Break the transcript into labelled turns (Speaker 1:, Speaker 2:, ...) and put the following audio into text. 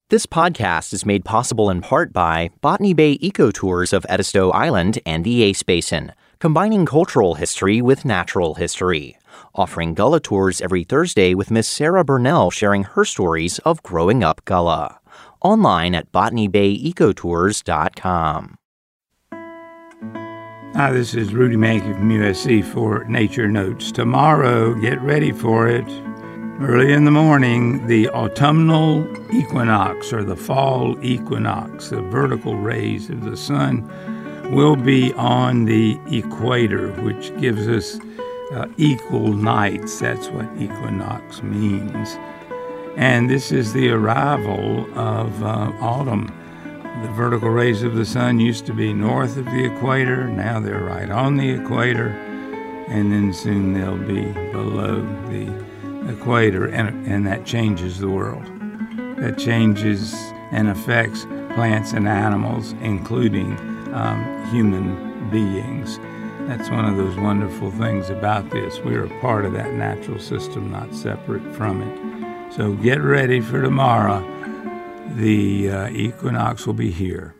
Speaker 1: This podcast is made possible in part by Botany Bay Ecotours of Edisto Island and the Ace Basin, combining cultural history with natural history. Offering Gullah tours every Thursday with Miss Sarah Burnell sharing her stories of growing up Gullah. Online at botanybayecotours.com.
Speaker 2: Hi, this is Rudy Mankey from USC for Nature Notes. Tomorrow, get ready for it. Early in the morning, the autumnal equinox or the fall equinox, the vertical rays of the sun, will be on the equator, which gives us equal nights. That's what equinox means. And this is the arrival of autumn. The vertical rays of the sun used to be north of the equator. Now they're right on the equator. And then soon they'll be below the equator, and that changes the world. That changes and affects plants and animals, including human beings. That's one of those wonderful things about this. We're a part of that natural system, not separate from it. So get ready for tomorrow. The equinox will be here.